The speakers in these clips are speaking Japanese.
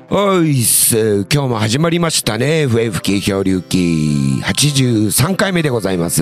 おいっす。今日も始まりましたね。FFK 漂流記83回目でございます。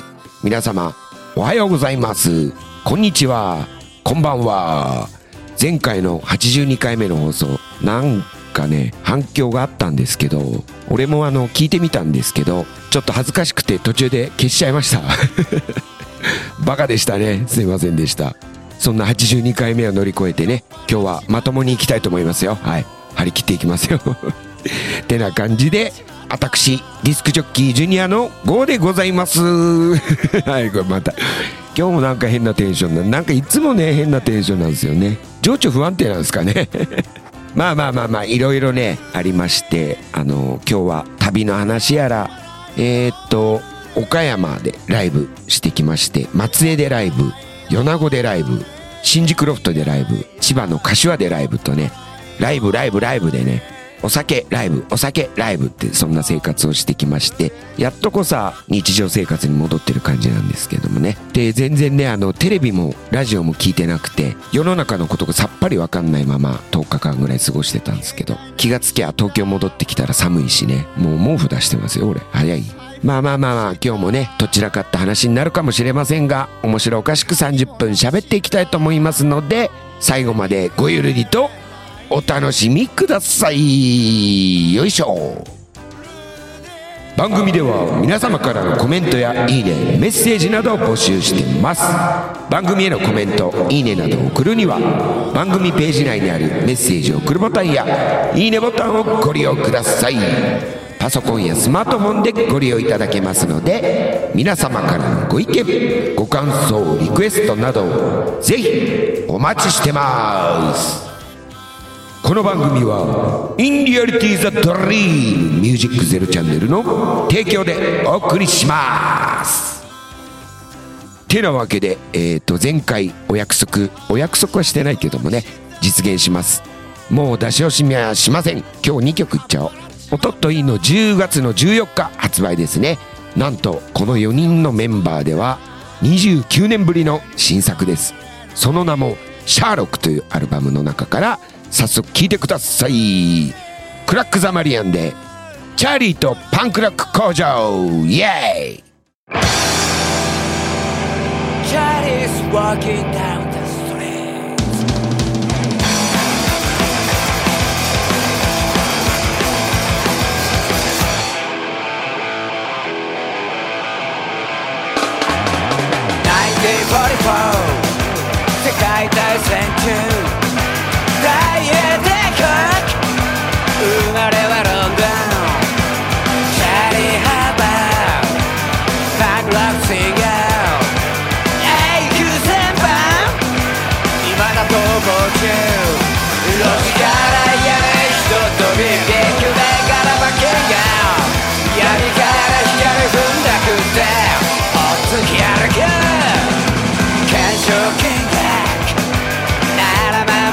皆様おはようございます。こんにちは。こんばんは。前回の82回目の放送、なんかね反響があったんですけど、俺も聞いてみたんですけど、ちょっと恥ずかしくて途中で消しちゃいましたバカでしたね。すいませんでした。そんな82回目を乗り越えてね、今日はまともにいきたいと思いますよ。はい、張り切っていきますよてな感じで、私ディスクジョッキージュニアのGOでございますはい、これまた今日もなんか変なテンションなんかいつもね変なテンションなんですよね。情緒不安定なんですかねまあいろいろねありまして、今日は旅の話やら、岡山でライブしてきまして、松江でライブ、米子でライブ、新宿ロフトでライブ、千葉の柏でライブとね、ライブでね、お酒ライブって、そんな生活をしてきまして、やっとこさ日常生活に戻ってる感じなんですけどもね。で、全然ねテレビもラジオも聞いてなくて、世の中のことがさっぱりわかんないまま10日間ぐらい過ごしてたんですけど、気がつきゃ東京戻ってきたら寒いしね、もう毛布出してますよ俺。早い。まあ今日もねどちらかった話になるかもしれませんが、面白おかしく30分喋っていきたいと思いますので、最後までごゆるりとお楽しみください。よいしょ。番組では皆様からのコメントやいいね、メッセージなどを募集しています。番組へのコメント、いいねなどを送るには、番組ページ内にあるメッセージを送るボタンやいいねボタンをご利用ください。パソコンやスマートフォンでご利用いただけますので、皆様からのご意見、ご感想、リクエストなどをぜひお待ちしてます。この番組はインリアリティザドリームミュージックゼロチャンネルの提供でお送りします。てなわけで、前回お約束はしてないけどもね、実現します。もう出し惜しみはしません。今日2曲いっちゃおう。おとといの10月の14日発売ですね。なんとこの4人のメンバーでは29年ぶりの新作です。その名もシャーロックというアルバムの中から早速聴いてください。クラック・ザ・マリアンでチャーリーとパンクロック工場、イエーイ。 Charlie's walking down the street.世界大戦中大英帝国、生まれはロンドン、チャーリー・ハーバー、パンクロックシンガー、永久戦犯、今だ逃亡中、ロシからやれ人とび激励から馬券が闇から光踏んだくっておつき歩く干渉見学ならば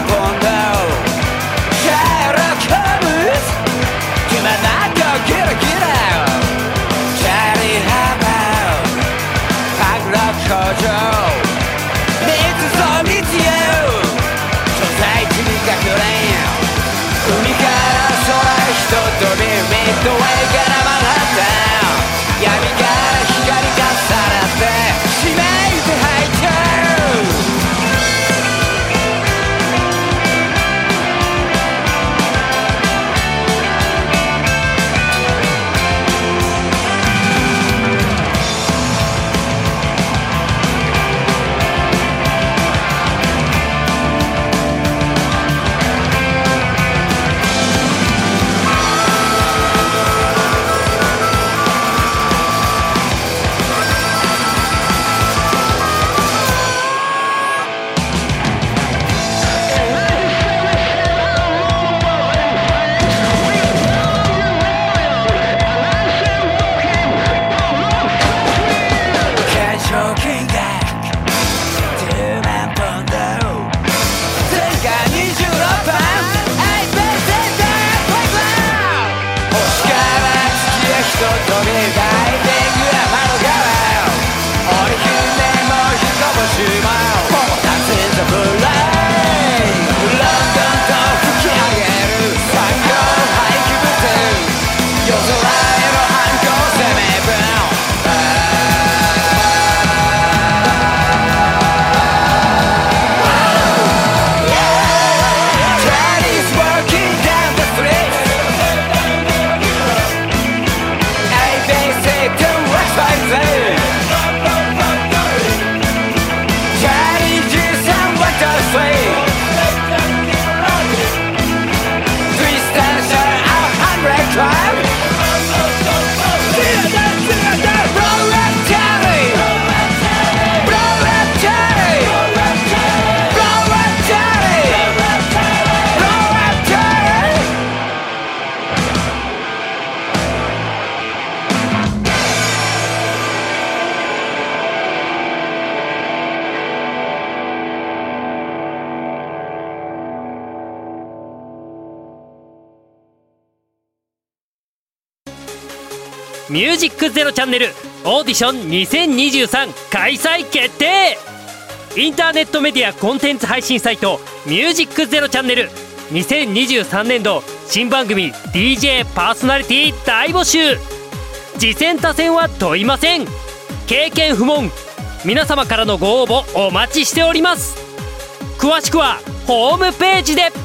ミュージックゼロチャンネルオーディション2023開催決定。インターネットメディアコンテンツ配信サイトミュージックゼロチャンネル2023年度新番組 DJ パーソナリティ大募集。次戦他戦は問いません。経験不問。皆様からのご応募お待ちしております。詳しくはホームページで。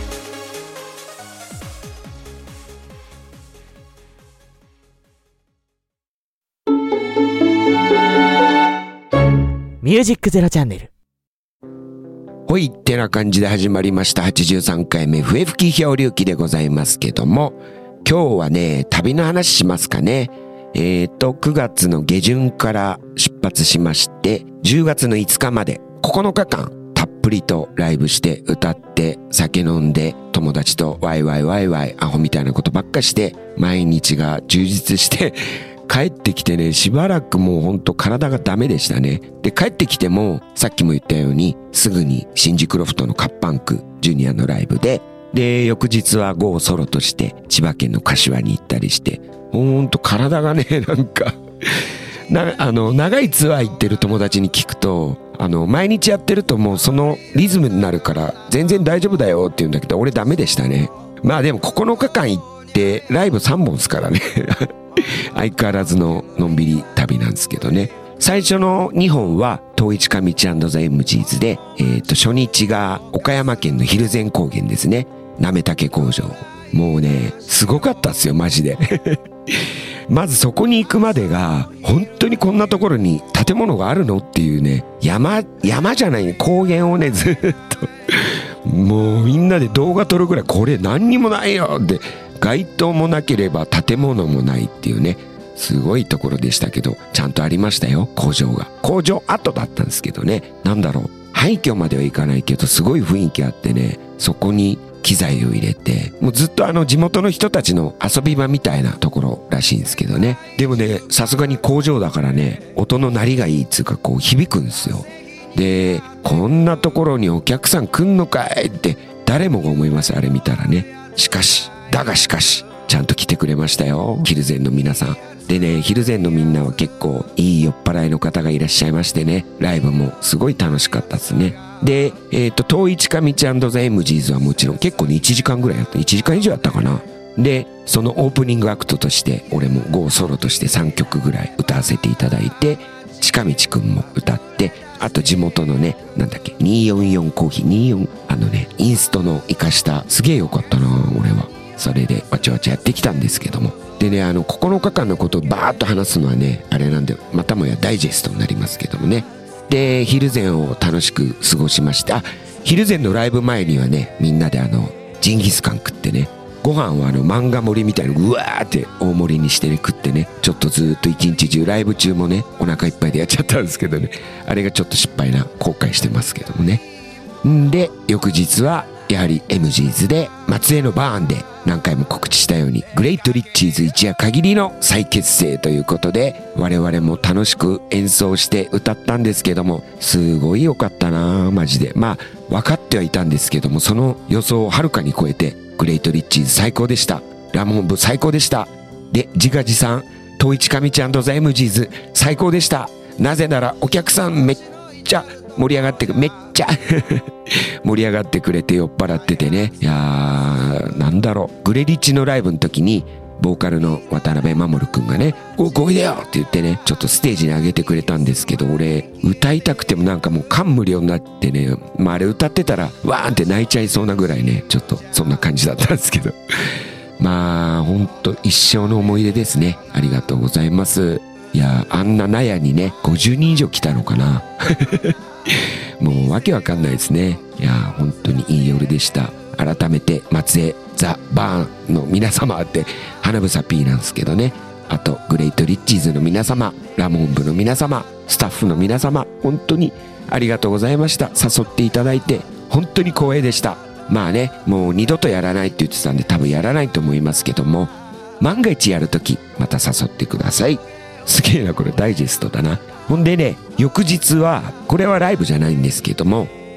ミュージックゼロチャンネル。 ほいってな感じで始まりました83回目笛吹き漂流記でございますけども、今日はね旅の話しますかね。9月の下旬から出発しまして10月の5日まで9日間たっぷりとライブして歌って酒飲んで友達とワイワイワイワイアホみたいなことばっかして毎日が充実して帰ってきてね、しばらくもうほんと体がダメでしたね。で、帰ってきても、さっきも言ったように、すぐに新宿ロフトのカッパンクジュニアのライブで、で、翌日はゴーソロとして千葉県の柏に行ったりして、ほんと体がね、なんか長いツアー行ってる友達に聞くと、毎日やってるともうそのリズムになるから全然大丈夫だよって言うんだけど、俺ダメでしたね。まあでも9日間行ってライブ3本ですからね。相変わらずののんびり旅なんですけどね。最初の2本は東一か道&ザ・MGsで、初日が岡山県の蒜山高原ですね。なめたけ工場。もうね、すごかったっすよ、マジで。まずそこに行くまでが、本当にこんなところに建物があるのっていうね、山じゃないね、高原をね、ずっと、もうみんなで動画撮るぐらい、これ何にもないよって、街灯もなければ建物もないっていうね、すごいところでしたけど、ちゃんとありましたよ、工場が。工場跡だったんですけどね、なんだろう、廃墟まではいかないけど、すごい雰囲気あってね、そこに機材を入れて、もうずっと地元の人たちの遊び場みたいなところらしいんですけどね。でもね、さすがに工場だからね、音の鳴りがいいっつうか、こう響くんですよ。で、こんなところにお客さん来んのかいって誰もが思います、あれ見たらね。しかしちゃんと来てくれましたよ、蒜山の皆さん。でね、蒜山のみんなは結構いい酔っ払いの方がいらっしゃいましてね、ライブもすごい楽しかったですね。で、東一か道&ザ・MGsはもちろん結構ね、1時間ぐらいやった。1時間以上やったかな。で、そのオープニングアクトとして、俺もゴーソロとして3曲ぐらい歌わせていただいて、近道くんも歌って、あと地元のね、なんだっけ、244コーヒー、インストの活かした、すげえよかったな、俺は。それでわちゃわちゃやってきたんですけども。でね、9日間のことをバーッと話すのはね、あれなんで、またもやダイジェストになりますけどもね。で、蒜山を楽しく過ごしまして、蒜山のライブ前にはね、みんなでジンギスカン食ってね、ご飯は漫画盛りみたいなうわーって大盛りにしてね食ってね、ちょっとずーっと一日中ライブ中もねお腹いっぱいでやっちゃったんですけどね、あれがちょっと失敗な後悔してますけどもね。んで翌日はやはり MGs で松江のバーンで何回も告知したようにグレイトリッチーズ一夜限りの再結成ということで、我々も楽しく演奏して歌ったんですけども、すごい良かったなマジで。まあ分かってはいたんですけども、その予想をはるかに超えてグレイトリッチーズ最高でした。ラモン部最高でした。で、自画自賛東一かみちゃんとザ MGs 最高でした。なぜならお客さんめっちゃ盛り上がってめっちゃ盛り上がってくれて酔っ払っててね。いやー、なんだろう、グレリッチのライブの時にボーカルの渡辺守くんがね、おいでよって言ってね、ちょっとステージに上げてくれたんですけど、俺歌いたくてもなんかもう感無量になってね、まああれ歌ってたらわーんって泣いちゃいそうなぐらいね、ちょっとそんな感じだったんですけどまあほんと一生の思い出ですね。ありがとうございます。いや、あんな納屋にね50人以上来たのかなもうわけわかんないですね。いや、本当にいい夜でした。改めて松江ザ・バーンの皆様って花房 P なんですけどね、あとグレイトリッチーズの皆様、ラモン部の皆様、スタッフの皆様、本当にありがとうございました。誘っていただいて本当に光栄でした。まあね、もう二度とやらないって言ってたんで多分やらないと思いますけども、万が一やるときまた誘ってください。すげえな、これダイジェストだな。ほんでね、翌日はこれはライブじゃないんですけども、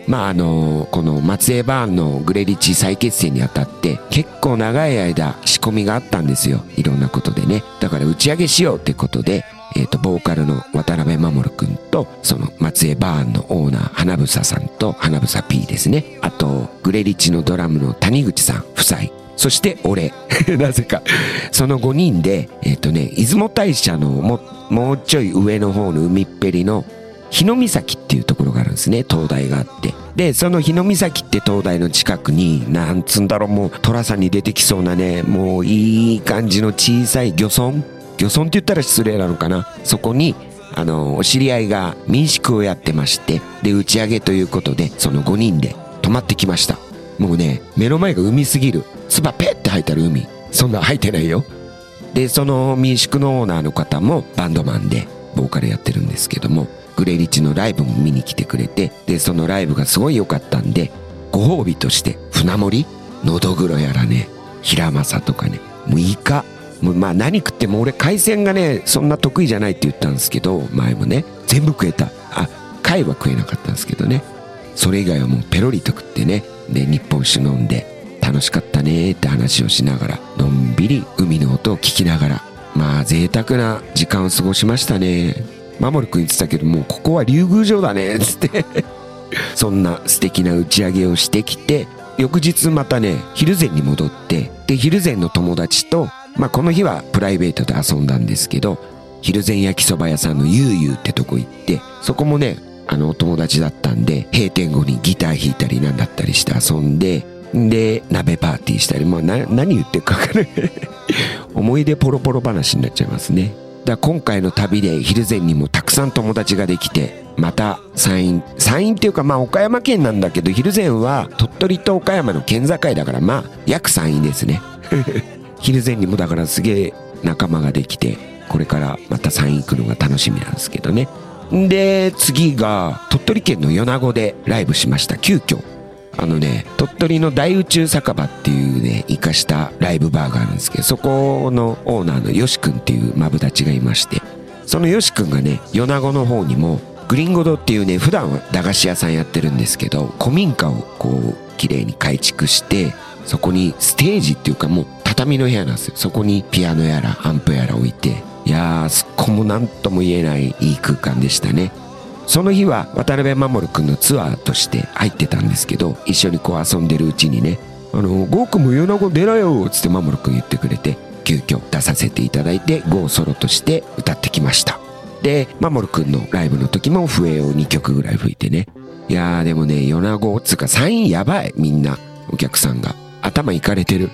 この松江バーンのグレリチ再結成にあたって結構長い間仕込みがあったんですよ。いろんなことでね。だから打ち上げしようってことで、ボーカルの渡辺守くんと、その松江バーンのオーナー花房さんと花房 P ですね。あとグレリチのドラムの谷口さん夫妻、そして俺なぜかその5人で出雲大社のもうちょい上の方の海っぺりの日野岬っていうところがあるんですね。灯台があって、でその日野岬って灯台の近くになんつんだろう、もう寅さんに出てきそうなね、もういい感じの小さい漁村って言ったら失礼なのかな。そこにお知り合いが民宿をやってまして、で打ち上げということでその5人で泊まってきました。もうね、目の前が海すぎる。唾ペッて吐いてる海、そんな吐いてないよ。でその民宿のオーナーの方もバンドマンでボーカルやってるんですけども、グレリチのライブも見に来てくれて、でそのライブがすごい良かったんで、ご褒美として船盛り、のどぐろやらね、ヒラマサとかね、もうイカ、もう何食っても、俺海鮮がねそんな得意じゃないって言ったんですけど、前もね全部食えた。貝は食えなかったんですけどね、それ以外はもうペロリと食ってね、で日本酒飲んで楽しかったねって話をしながら、のんびり海の音を聞きながら、贅沢な時間を過ごしましたね。守くん言ってたけど、もうここは竜宮城だねっつってそんな素敵な打ち上げをしてきて、翌日またね蒜山に戻って、で蒜山の友達と、この日はプライベートで遊んだんですけど、蒜山焼きそば屋さんのゆうゆうってとこ行って、そこもねお友達だったんで、閉店後にギター弾いたりなんだったりして遊んで、で鍋パーティーしたり、何言ってるか分からない思い出ポロポロ話になっちゃいますね。だから今回の旅で蒜山にもたくさん友達ができて、また山陰っていうか岡山県なんだけど、蒜山は鳥取と岡山の県境だから約山陰ですね蒜山にもだからすげえ仲間ができて、これからまた山陰行くのが楽しみなんですけどね。で次が鳥取県の米子でライブしました。急遽鳥取の大宇宙酒場っていうね生かしたライブバーがあるんですけど、そこのオーナーのよしくんっていうマブダチがいまして、そのよしくんがね米子の方にもグリンゴ堂っていうね、普段は駄菓子屋さんやってるんですけど、古民家をこう綺麗に改築して、そこにステージっていうかもう畳の部屋なんですよ。そこにピアノやらアンプやら置いて、いやーそこも何とも言えないいい空間でしたね。その日は渡辺守くんのツアーとして入ってたんですけど、一緒にこう遊んでるうちにね、ゴーくんも米子出ろよっつって守くん言ってくれて、急遽出させていただいてゴーソロとして歌ってきました。で守くんのライブの時も笛を2曲ぐらい吹いてね、いやーでもね米子つうか山陰やばい、みんなお客さんが頭いかれてる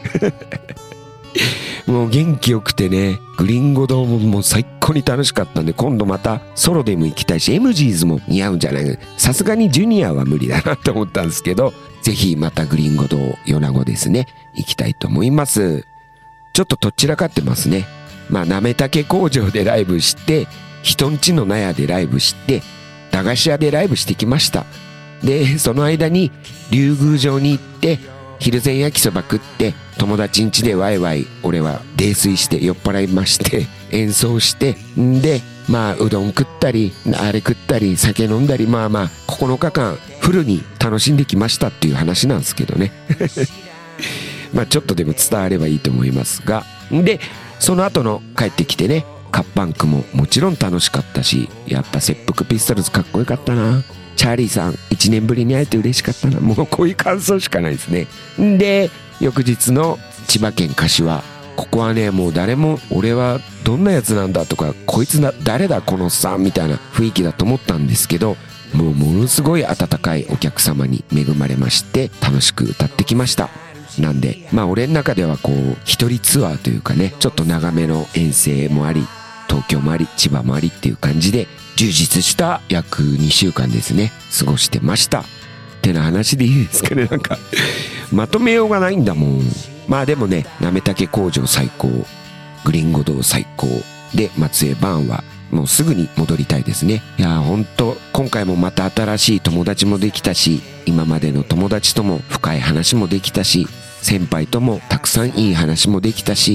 もう元気よくてね、グリンゴ堂ももう最高に楽しかったんで、今度またソロでも行きたいし、MGs も似合うんじゃないか、さすがにジュニアは無理だなと思ったんですけど、ぜひまたグリンゴ堂米子ですね行きたいと思います。ちょっととっちらかってますね。なめたけ工場でライブして、人んちの納屋でライブして、駄菓子屋でライブしてきました。でその間に竜宮城に行って蒜山焼きそば食って、友達ん家でワイワイ俺は泥酔して酔っ払いまして演奏して、でうどん食ったりあれ食ったり酒飲んだり、9日間フルに楽しんできましたっていう話なんですけどねちょっとでも伝わればいいと思いますが、でその後の帰ってきてね、カッパンクももちろん楽しかったし、やっぱ切腹ピストルズかっこよかったな。チャーリーさん1年ぶりに会えて嬉しかったな。もうこういう感想しかないですね。で翌日の千葉県柏、ここはねもう誰も俺はどんなやつなんだとか、こいつ誰だこのおっさんみたいな雰囲気だと思ったんですけど、もうものすごい温かいお客様に恵まれまして、楽しく歌ってきました。なんで俺の中ではこう一人ツアーというかね、ちょっと長めの遠征もあり、東京もあり千葉もありっていう感じで充実した約2週間ですね過ごしてましたってな話でいいですかね。なんかまとめようがないんだもん。でもね、なめたけ工場最高、グリンゴ堂最高で、松江バーンはもうすぐに戻りたいですね。いやーほんと今回もまた新しい友達もできたし、今までの友達とも深い話もできたし、先輩ともたくさんいい話もできたし、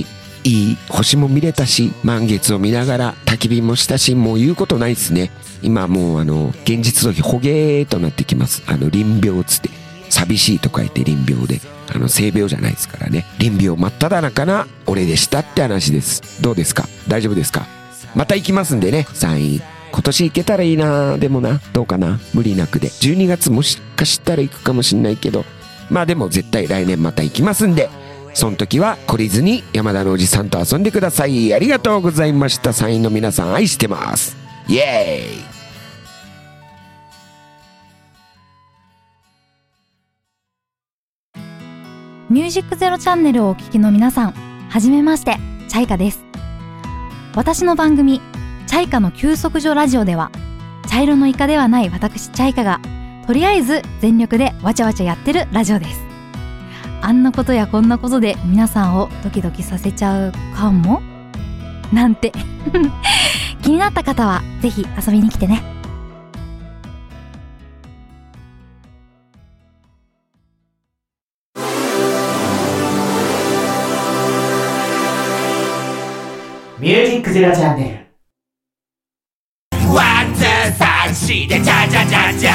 いい星も見れたし、満月を見ながら焚き火もしたし、もう言うことないっすね。今もう現実逃避ほげーとなってきます。臨病つって寂しいと書いて臨病で、性病じゃないですからね。臨病真っ只中な俺でしたって話です。どうですか？大丈夫ですか？また行きますんでね、山陰。今年行けたらいいな。でもな、どうかな、無理なくで。12月もしかしたら行くかもしんないけど、まあでも絶対来年また行きますんで、その時は懲りずに山田のおじさんと遊んでください。ありがとうございました。山陰の皆さん愛してます。イエーイ。 ミュージックゼロチャンネルをお聞きの皆さん、はじめまして、チャイカです。私の番組チャイカの休息所ラジオでは、茶色のイカではない私チャイカがとりあえず全力でわちゃわちゃやってるラジオです。あんなことやこんなことで皆さんをドキドキさせちゃうかもなんて気になった方はぜひ遊びに来てね。 ミュージックゼロチャンネル。 ワンツーサンシでチャチャチャチャ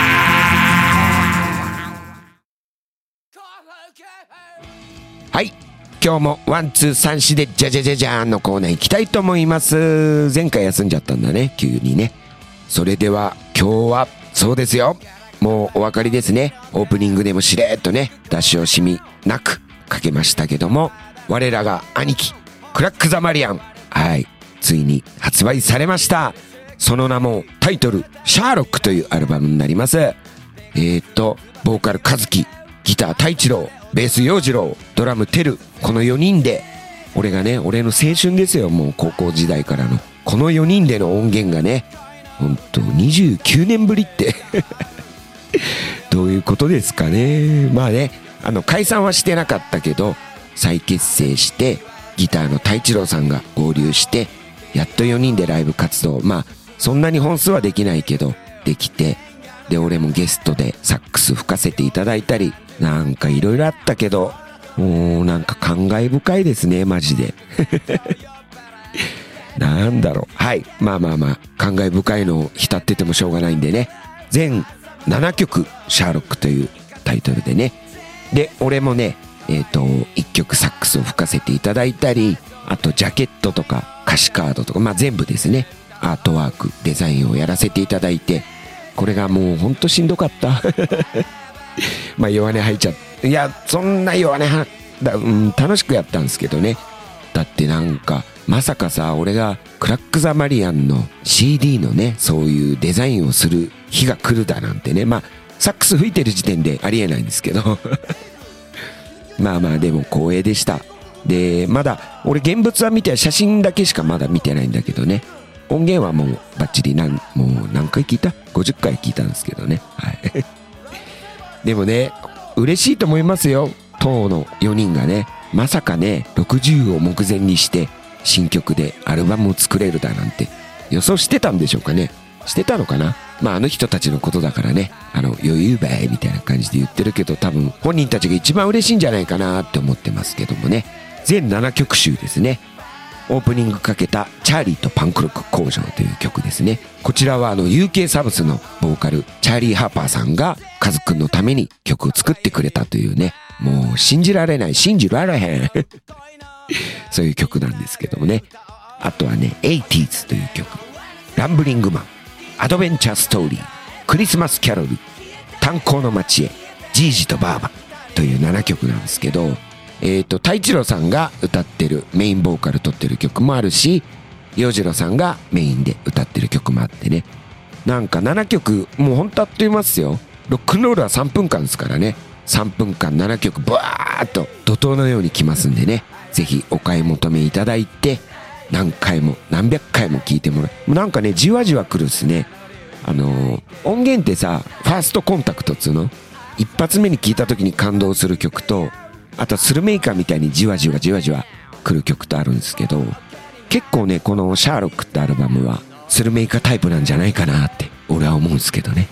はい、今日もワンツー三四でじゃじゃじゃじゃーんのコーナー行きたいと思います。前回休んじゃったんだね、急にね。それでは今日はそうですよ、もうお分かりですね。オープニングでもしれーっとね、出し惜しみなくかけましたけども、我らが兄貴クラックザマリアン、はい、ついに発売されました。その名もタイトルシャーロックというアルバムになります。ボーカルカズキ、ギター太一郎、ベース陽次郎、ドラムテル、この4人で、俺の青春ですよ、もう高校時代からのこの4人での音源がね、ほんと29年ぶりってどういうことですかね。まあね、解散はしてなかったけど再結成して、ギターの太一郎さんが合流して、やっと4人でライブ活動、まあそんなに本数はできないけどできて、で俺もゲストでサックス吹かせていただいたり、なんかいろいろあったけど、もうなんか感慨深いですね、マジでなんだろう、はい、まあ感慨深いのを浸っててもしょうがないんでね、全7曲シャーロックというタイトルでね、で俺もね1曲サックスを吹かせていただいたり、あとジャケットとか歌詞カードとか、まあ全部ですね、アートワークデザインをやらせていただいて、これがもうほんとしんどかったまあ弱音吐いちゃって、いやそんな弱音楽しくやったんですけどね。だってなんかまさかさ、俺がクラックザマリアンの CD のね、そういうデザインをする日が来るだなんてね、まあサックス吹いてる時点でありえないんですけどまあでも光栄でした。でまだ俺現物は見て、写真だけしかまだ見てないんだけどね、音源はもうバッチリもう何回聞いた ?50 回聞いたんですけどね、はいでもね、嬉しいと思いますよ。当の4人がね、まさかね60を目前にして新曲でアルバムを作れるだなんて予想してたんでしょうかね。してたのかな。まあ人たちのことだからね、余裕ばいみたいな感じで言ってるけど、多分本人たちが一番嬉しいんじゃないかなって思ってますけどもね。全7曲集ですね。オープニングかけたチャーリーとパンクロック工場という曲ですね。こちらはUK サブスのボーカルチャーリー・ハーパーさんがカズくんのために曲を作ってくれたというね、もう信じられない、信じられへんそういう曲なんですけどもね。あとはね 80s という曲、ランブリングマン、アドベンチャーストーリー、クリスマスキャロル、炭鉱の街へ、ジージとバーバという7曲なんですけど、太一郎さんが歌ってるメインボーカル取ってる曲もあるし、陽次郎さんがメインで歌ってる曲もあってね、なんか7曲もうほんとあっという間ですよ。ロックンロールは3分間ですからね、3分間7曲バーっと怒涛のように来ますんでね、ぜひお買い求めいただいて、何回も何百回も聴いてもらう。なんかねじわじわ来るっすね。音源ってさ、ファーストコンタクトっつうの、一発目に聴いた時に感動する曲と、あとスルメイカーみたいにじわじわ来る曲とあるんですけど、結構ねこのシャーロックってアルバムはスルメイカタイプなんじゃないかなって俺は思うんですけどね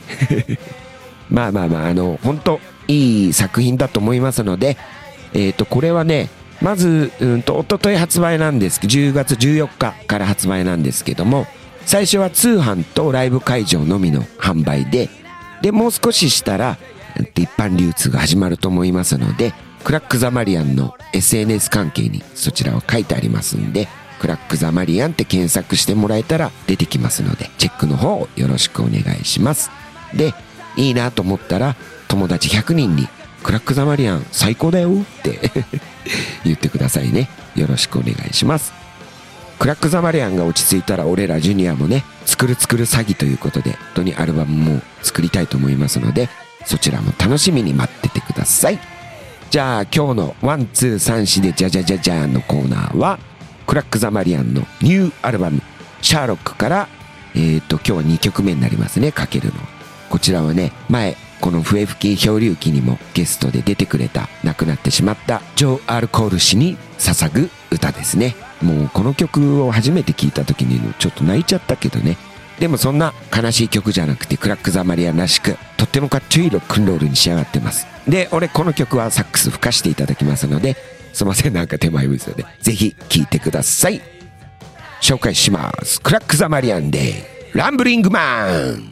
まあ本当いい作品だと思いますので、これはねまず一昨日発売なんですけど、10月14日から発売なんですけども、最初は通販とライブ会場のみの販売でもう少ししたら一般流通が始まると思いますので、クラックザマリアンの SNS 関係にそちらを書いてありますんで、クラックザマリアンって検索してもらえたら出てきますので、チェックの方よろしくお願いします。で、いいなと思ったら友達100人にクラックザマリアン最高だよって言ってくださいね。よろしくお願いします。クラックザマリアンが落ち着いたら俺らジュニアもね、作る詐欺ということで本当にアルバムも作りたいと思いますので、そちらも楽しみに待っててください。じゃあ今日のワンツー三四でじゃじゃじゃじゃーんのコーナーは、クラックザマリアンのニューアルバムシャーロックから今日は2曲目になりますね、かけるの。こちらはね、前この笛吹き漂流記にもゲストで出てくれた亡くなってしまったジョー・アルコール氏に捧ぐ歌ですね。もうこの曲を初めて聴いた時にちょっと泣いちゃったけどね。でもそんな悲しい曲じゃなくて、クラックザマリアンらしくとってもかっちょいいロックンロールに仕上がってます。で、俺この曲はサックス吹かしていただきますので、すいません、なんか手前味噌でぜひ聴いてください。紹介します。クラックザマリアンでランブリングマン。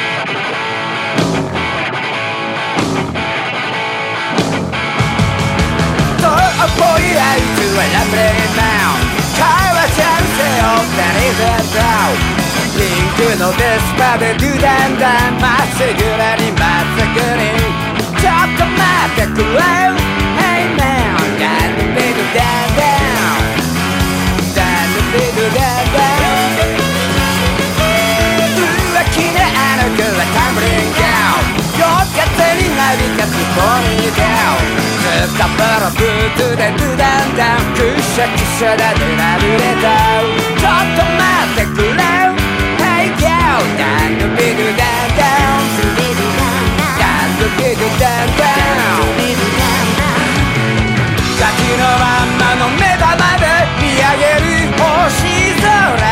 ぽいあいつはラブレイマン、会話チャンスを何せとピンクのデスパでドゥダンダン、まっすぐらにまっすぐにちょっと待ってくれ Hey man, down the big down down down the big down down 浮気なあの子はタンブリングダウン、夜風になびかすポニーダウン、スカパラブーツでドゥダンダン、くしゃくしゃだでラブレタウン、ちょっと待ってくれ Hey girl, down the big down down down the big down down ガキのまんまの目玉で見上げる星空、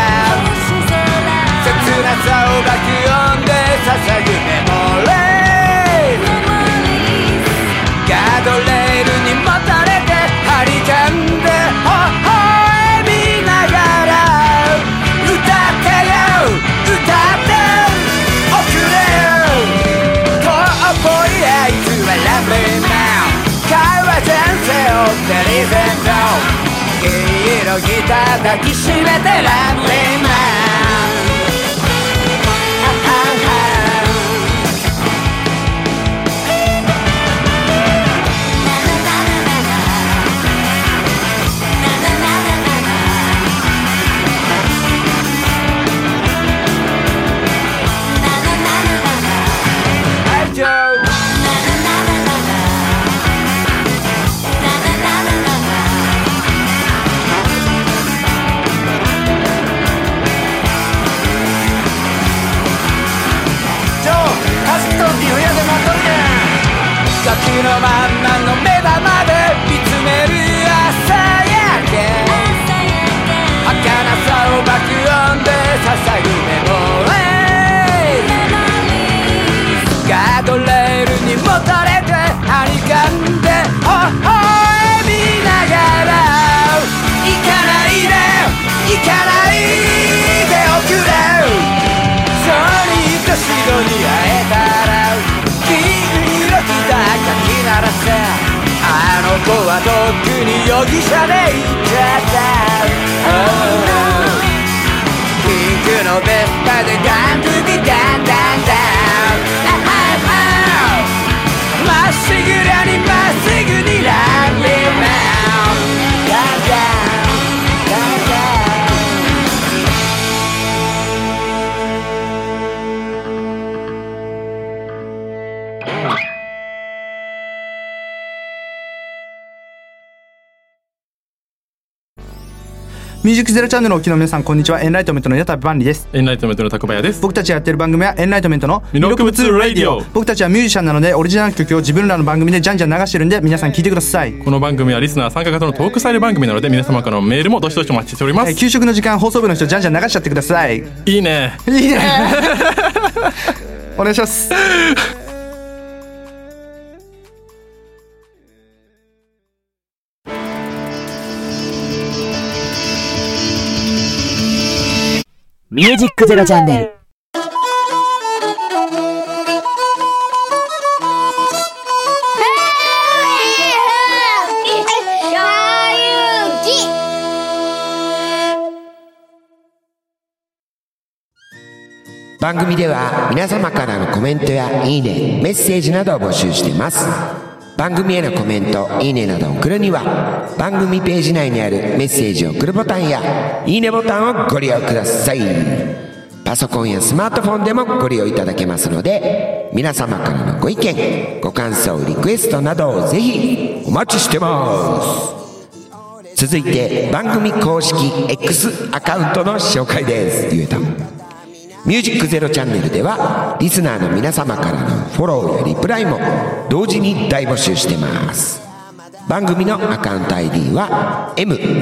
切なさを爆音で捧ぐメモリー、ガードレールにもたれて張り噛んで微笑みながら歌ってよ歌っておくれよ、遠っぽいあいつはラブリーマン、会話全世をデリゼント、黄色ギター抱きしめてラブリーマン、ガキのまんまの目玉で見つめる朝焼け、儚さを爆音で捧ぐメモリー、ガードレールにもたれて張り噛んで微笑みながら行かないで行かないでおくれ、ソニーとシドに会えたら金色ギターかき鳴らせ、あの子はとっくに容疑者で行っちゃった、ピンクのベスパでダンドゥビダンダンダン、まっしぐらにまっすぐにランリーマン、ダンダンダンダン。 ミュージックゼロチャンネルをお聞きの皆さん、こんにちは。エンライトメントの矢田万里です。 エンライトメントのタコバヤです。 僕たちがやってる番組はエンライトメントの魅力物ラディオ。 僕たちはミュージシャンなので、オリジナル曲を自分らの番組でじゃんじゃん流してるんで、皆さん聞いてください。 この番組はリスナー参加型のトークスタイル番組なので、皆様からのメールもどしどしお待ちしております。 給食の時間、放送部の人じゃんじゃん流しちゃってください。 いいねいいねお願いしますミュージックゼロチャンネル。 番組では皆様からのコメントやいいね、メッセージなどを募集しています。番組へのコメント、いいねなどを送るには番組ページ内にあるメッセージを送るボタンやいいねボタンをご利用ください。パソコンやスマートフォンでもご利用いただけますので、皆様からのご意見、ご感想、リクエストなどをぜひお待ちしてます。続いて番組公式 X アカウントの紹介です。言えた。ミュージックゼロチャンネルではリスナーの皆様からのフォローやリプライも同時に大募集してます。番組のアカウント ID は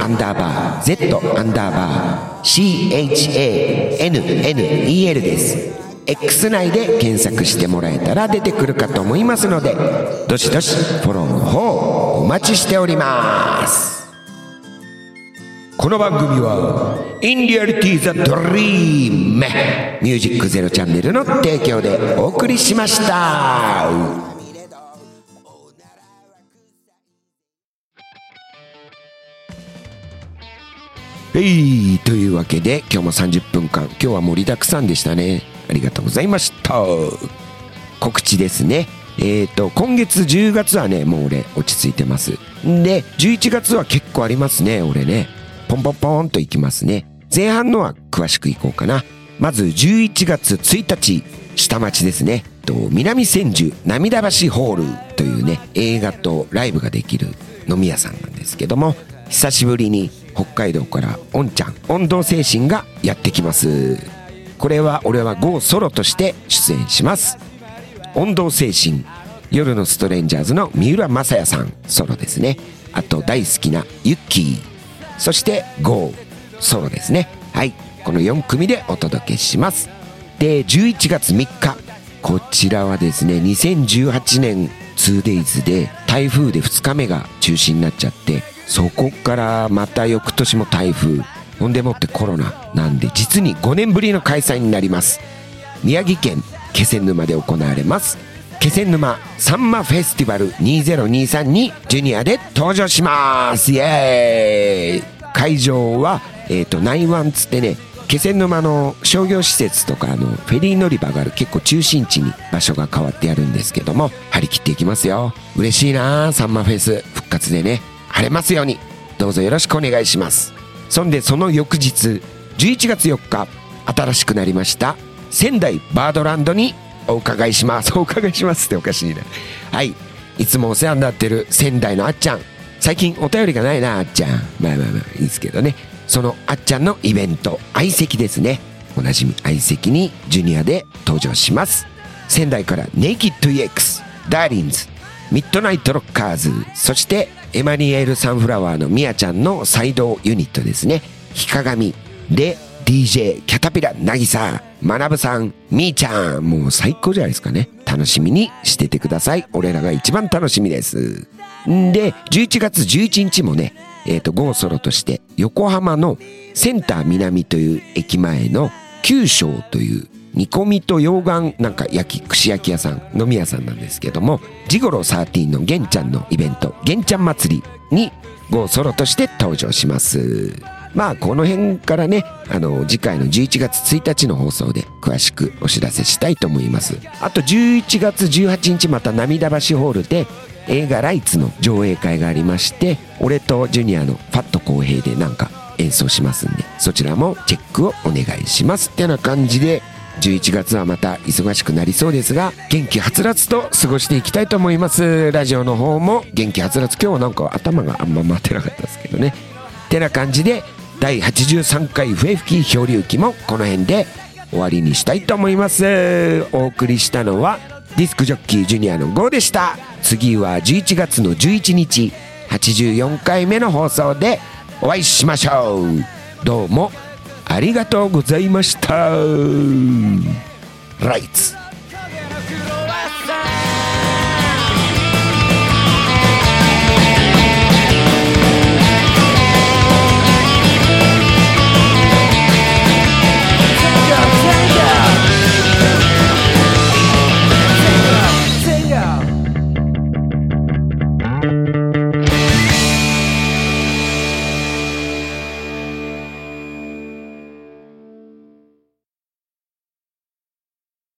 M_Z_CHANNEL です。 X 内で検索してもらえたら出てくるかと思いますので、どしどしフォローの方お待ちしております。この番組は In Reality the Dream ミュージックゼロチャンネルの提供でお送りしました。というわけで今日も30分間、今日は盛りだくさんでしたね。ありがとうございました。告知ですね。今月10月はね、もう俺落ち着いてます。で11月は結構ありますね。俺ねポンポンポンといきますね。前半のは詳しくいこうかな。まず11月1日、下町ですね。南千住涙橋ホールというね、映画とライブができる飲み屋さんなんですけども、久しぶりに北海道からおんちゃん、音頭精神がやってきます。これは俺はGOソロとして出演します。音頭精神、夜のストレンジャーズの三浦正也さんソロですね。あと大好きなユッキー、そしてGOソロですね。はい、この4組でお届けします。で11月3日、こちらはですね、2018年 2days で台風で2日目が中止になっちゃって、そこからまた翌年も台風、ほんでもってコロナなんで、実に5年ぶりの開催になります。宮城県気仙沼で行われます気仙沼サンマフェスティバル2023にジュニアで登場します。イエーイ。会場は内湾つってね、気仙沼の商業施設とかフェリー乗り場がある結構中心地に場所が変わってやるんですけども、張り切っていきますよ。嬉しいな、サンマフェス復活でね。晴れますようにどうぞよろしくお願いします。そんでその翌日11月4日、新しくなりました仙台バードランドにお伺いします。お伺いしますっておかしいな。はい、いつもお世話になってる仙台のあっちゃん、最近お便りがないなあっちゃん。まあいいですけどね、そのあっちゃんのイベント、相席ですね。おなじみ相席にジュニアで登場します。仙台からネイキッド EX、 ダーリンズ、ミッドナイトロッカーズ、そしてエマニュエルサンフラワーのミヤちゃんのサイドユニットですね。ひかがみで DJ キャタピラ渚、まなぶさん、みーちゃん、もう最高じゃないですかね。楽しみにしててください。俺らが一番楽しみです。で11月11日もね、GOソロとして横浜のセンター南という駅前の九章という煮込みと溶岩なんか串焼き屋さん、飲み屋さんなんですけども、ジゴロ13のゲンちゃんのイベント、ゲンちゃん祭りにGOソロとして登場します。まあこの辺からね、次回の11月1日の放送で詳しくお知らせしたいと思います。あと11月18日また涙橋ホールで映画ライツの上映会がありまして、俺とジュニアのファット公平でなんか演奏しますんで、そちらもチェックをお願いしますってな感じで、11月はまた忙しくなりそうですが、元気はつらつと過ごしていきたいと思います。ラジオの方も元気はつらつ、今日はなんか頭があんま回ってなかったですけどね。ってな感じで第83回笛吹き漂流記もこの辺で終わりにしたいと思います。お送りしたのはディスクジョッキージュニアのGOでした。次は11月の11日84回目の放送でお会いしましょう。どうもありがとうございました。ライツ。